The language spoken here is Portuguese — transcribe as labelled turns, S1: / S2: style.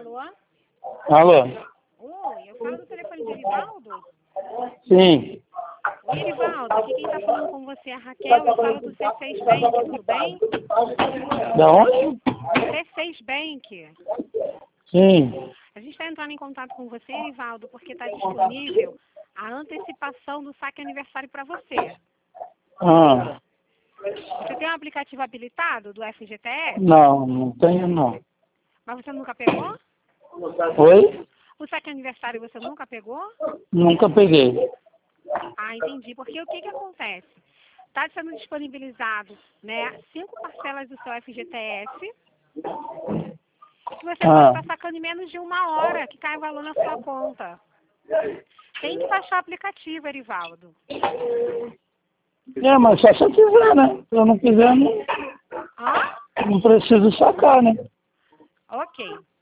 S1: Alô?
S2: Alô?
S1: Oi, eu falo do telefone de Erivaldo?
S2: Sim.
S1: Oi, Erivaldo, aqui quem está falando com você é a Raquel, eu falo do C6 Bank, tudo bem?
S2: Da onde?
S1: C6 Bank.
S2: Sim.
S1: A gente está entrando em contato com você, Erivaldo, porque está disponível a antecipação do saque aniversário para você.
S2: Ah,
S1: Você tem um aplicativo habilitado do FGTS?
S2: não tenho não.
S1: Mas você nunca pegou?
S2: Oi?
S1: O saque aniversário você nunca pegou?
S2: Nunca peguei.
S1: Ah, entendi. Porque o que acontece? Está sendo disponibilizado, né, 5 parcelas do seu FGTS. Que você pode estar sacando em menos de 1 hora, que cai o valor na sua conta. Tem que baixar o aplicativo, Erivaldo.
S2: Mas só se eu quiser, né? Se eu não quiser,
S1: Hã?
S2: não preciso sacar, né?
S1: Ok.